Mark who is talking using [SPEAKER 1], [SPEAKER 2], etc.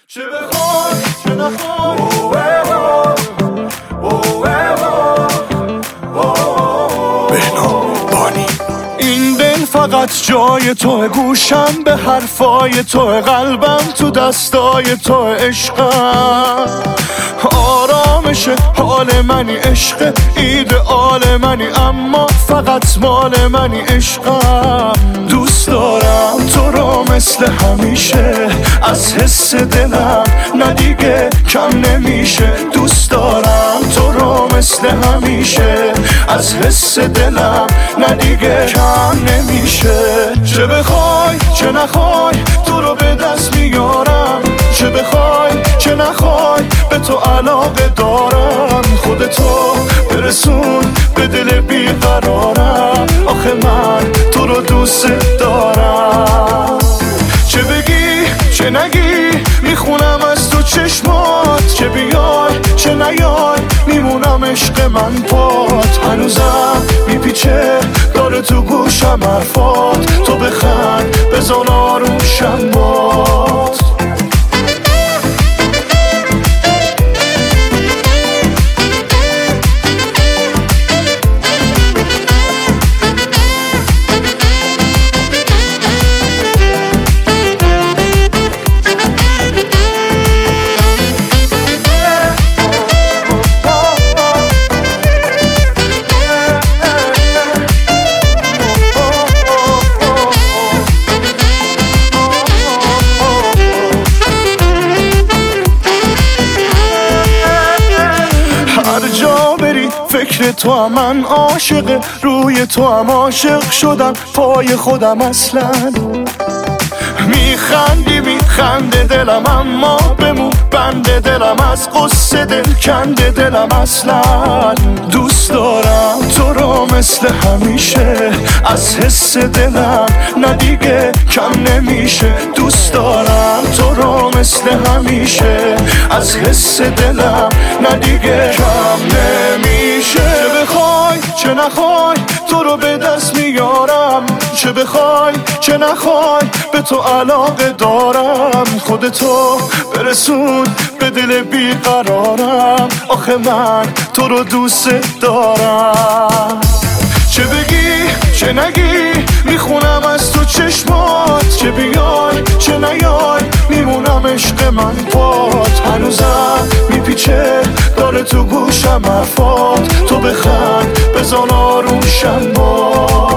[SPEAKER 1] چه بخوای چه نخوای بهنام بانی. این دل فقط جای تو، گوشم به حرفای تو، قلبم تو دستای تو، عشقم آرامش حال منی، عشق ایدئال منی، اما فقط مال منی، عشقم دوست دارم تو رو مثل همیشه، از حس دلم ندیگه کم نمیشه، دوست دارم تو رو مثل همیشه، از حس دلم ندیگه کم نمیشه. چه بخوای چه نخوای تو رو به دست میارم، چه بخوای چه نخوای به تو علاقه دارم، خودتو برسون به دل بیقرارم، آخه من تو رو دوست دارم. چه بگی چه نگی میخونم از تو چشمات، چه بیای چه نیای میمونم عشق من پات، هنوزم میپیچه داره تو گوشم حرفات، تو بخند بزن آروشم باد. فکر تو هم من عاشق، روی تو هم عاشق شدم، پای خودم اصلا میخندی میخنده دلم، اما بمون بنده دلم، از قصه دل کنده دلم، اصلا دوست دارم تو رو مثل همیشه، از حس دلم ندیگه کم نمیشه، دوست دارم تو رو مثل همیشه، از حس دلم ندیگه کم نمیشه. چه بخوای چه نخوای تو رو به دست میارم، چه بخوای چه نخوای به تو علاقه دارم، خودتو برسون به دل بیقرارم، آخه من تو رو دوست دارم. چه بگی چه نگی میخونم از تو چشمات، چه بیای چه نیای میمونم عشق من پات، هنوزم میپیچه داره تو گوشم حرفات، تو بخند بزن آروشم باد.